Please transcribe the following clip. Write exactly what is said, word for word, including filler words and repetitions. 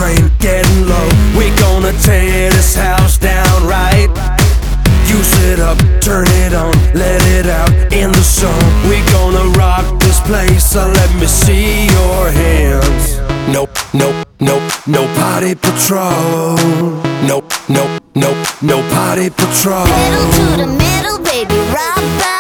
train getting low. We gonna tear this house down right. You sit up, turn it on, let it out in the sun. We gonna rock this place, so let me see your hands. Nope, nope, nope, no party patrol. Nope, nope, nope, no party patrol. Pedal to the metal, baby, rock back.